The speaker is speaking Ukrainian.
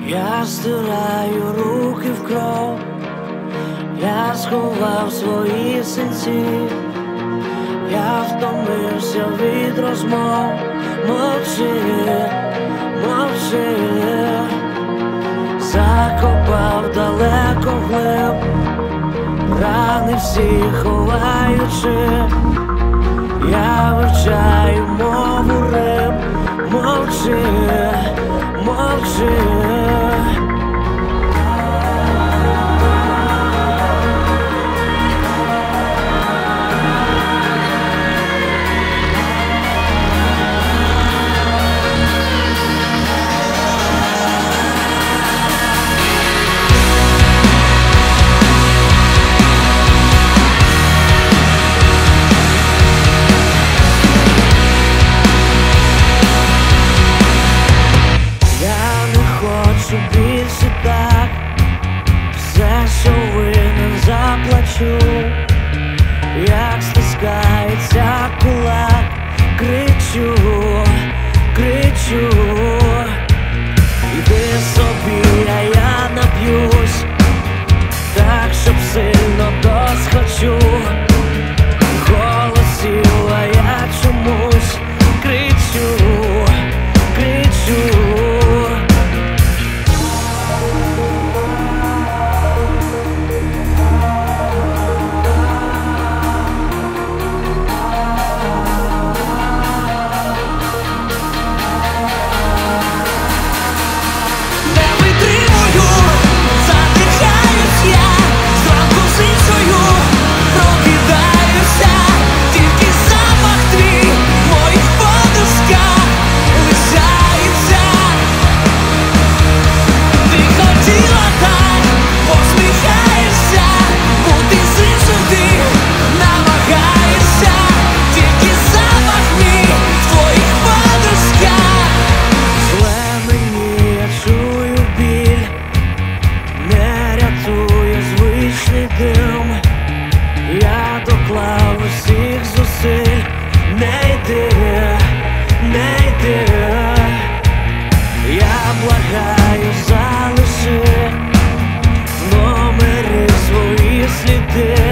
Я стираю руки в кров, я сховав свої синці, я втомився від розмов. Мовчи, мовчи, закопав далеко вглиб, рани всі ховаючи, я вивчаю мову риб. Мовчи, мовчи. Хочу більше так, все, що винен, заплачу. Як стискається кулак, кричу, кричу. Іди собі, а я нап'юсь, так, щоб сильно досхочу. Голосів, а я чомусь кричу, кричу. Я доклав усіх зусиль, не йди, не йди. Я благаю, залиши в номері свої сліди.